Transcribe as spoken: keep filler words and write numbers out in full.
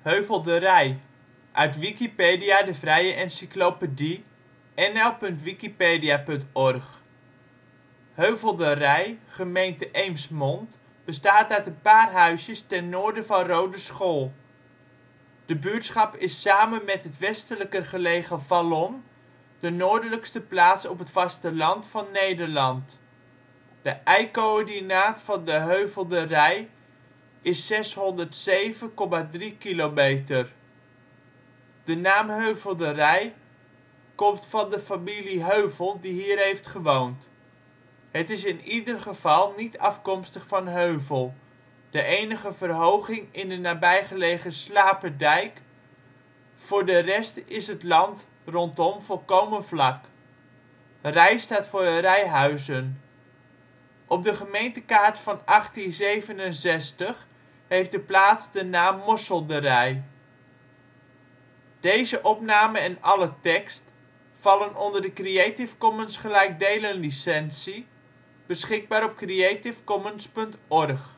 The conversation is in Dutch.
Heuvel de Rij, uit Wikipedia, de vrije encyclopedie. N L punt wikipedia punt org. Heuvel de Rij, gemeente Eemsmond, bestaat uit een paar huisjes ten noorden van Roodeschool. De buurtschap is samen met het westelijker gelegen Valom de noordelijkste plaats op het vasteland van Nederland. De ijcoördinaat van de Heuvel de Rij is zeshonderdzeven komma drie kilometer. De naam Heuvel de Rij komt van de familie Heuvel die hier heeft gewoond. Het is in ieder geval niet afkomstig van heuvel, de enige verhoging in de nabijgelegen slaperdijk, voor de rest is het land rondom volkomen vlak. Rij staat voor rij huizen. Op de gemeentekaart van achttien zevenenzestig heeft de plaats de naam Mosselderij. Deze opname en alle tekst vallen onder de Creative Commons gelijkdelen licentie, beschikbaar op creativecommons punt org